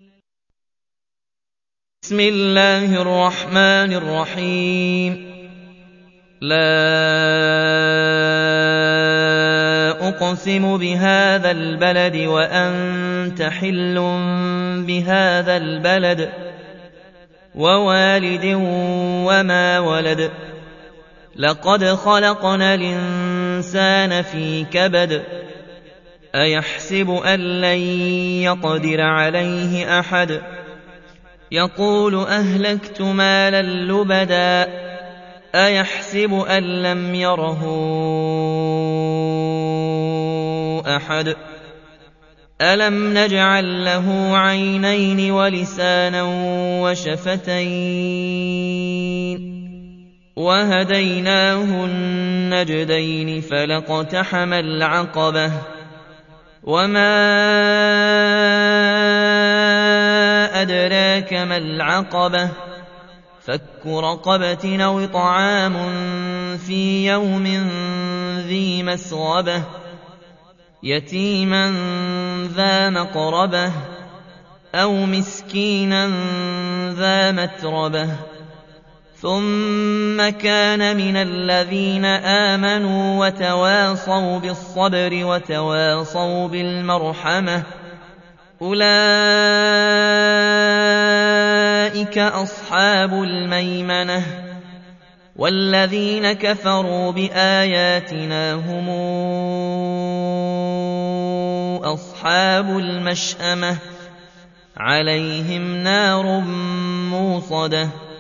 بسم الله الرحمن الرحيم. لا أقسم بهذا البلد وأنت حل بهذا البلد ووالد وما ولد. لقد خلقنا الإنسان في كبد. أيحسب أن لن يقدر عليه أحد. يقول أهلكت مالا لبدا. أيحسب أن لم يره أحد. ألم نجعل له عينين ولسانا وشفتين وهديناه النجدين فلاقتحم العقبة وما أدراك ما العقبة فك رقبة أو إطعام في يوم ذي مسغبة يتيما ذا مقربة أو مسكينا ذا متربة ثم كان من الذين آمنوا وتواصوا بالصبر وتواصوا بالمرحمة أولئك أصحاب الميمنة. والذين كفروا بآياتنا هم أصحاب المشأمة عليهم نار موصدة.